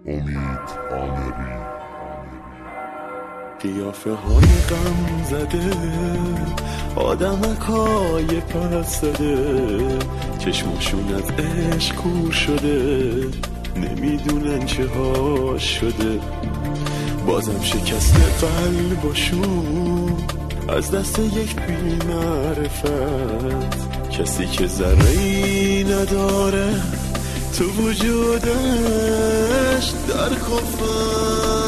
امید آمری. قیافه های غم زده، آدمکای پس زده، چشمشون از عشق کور شده، نمیدونن چه ها شده. بازم شکست قلبشون از دست یک بی معرفت، کسی که ذره‌ای نداره تو وجودش در کفر.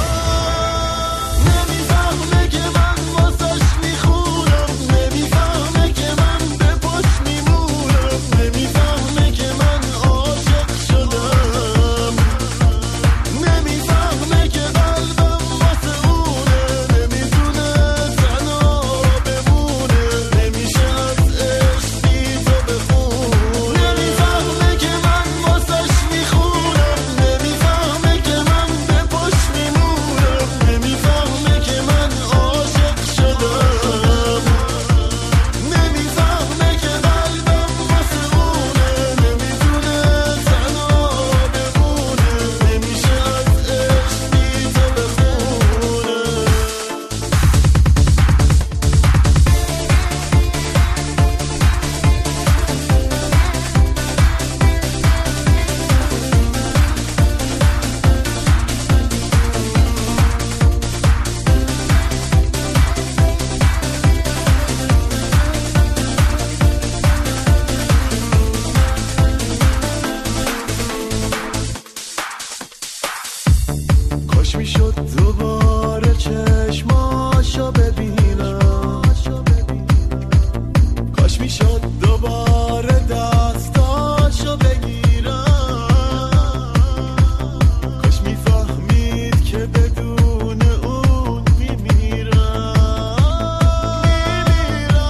نمیفهمه که من واسش میخونم، نمیفهمه که من به پاش میمونم، نمیفهمه که من عاشق شدم، نمیفهمه که قلبم واسه اونه، نمیتونه تنها بمونه، نمیشه از عشق بی تو بخونه. نمیفهمه که من واسش میخونم، نمیفهمه که من به پاش میمونم، نمیفهمه که من عاشق شدم، نمیفهمه که قلبم واسه اونه، نمیتونه تنها بمونه، نمیشه از عشق بی تو بخونه. کاش میشد دوباره چشماشو ببینم، کاش میشد دوباره دستاشو بگیرم، کاش میفهمید که بدون اون میمیرم.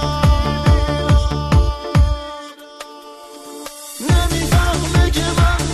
نمیفهمه که من